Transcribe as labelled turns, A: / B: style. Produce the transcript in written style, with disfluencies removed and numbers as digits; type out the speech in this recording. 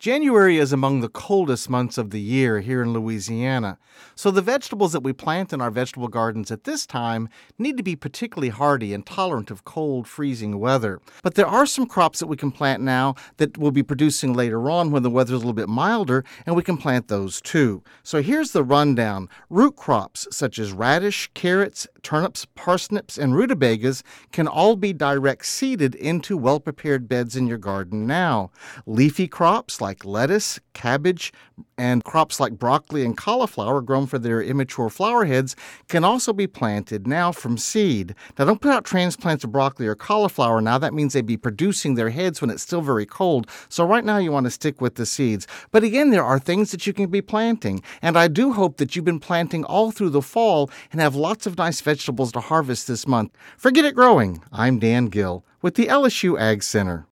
A: January is among the coldest months of the year here in Louisiana, so the vegetables that we plant in our vegetable gardens at this time need to be particularly hardy and tolerant of cold, freezing weather. But there are some crops that we can plant now that will be producing later on when the weather's a little bit milder, and we can plant those too. So here's the rundown. Root crops such as radish, carrots, turnips, parsnips, and rutabagas can all be direct seeded into well-prepared beds in your garden now. Leafy crops like lettuce, cabbage, and crops like broccoli and cauliflower grown for their immature flower heads can also be planted now from seed. Now, don't put out transplants of broccoli or cauliflower now. That means they'd be producing their heads when it's still very cold. So right now you want to stick with the seeds. But again, there are things that you can be planting. And I do hope that you've been planting all through the fall and have lots of nice vegetables to harvest this month. Forget it growing. I'm Dan Gill with the LSU Ag Center.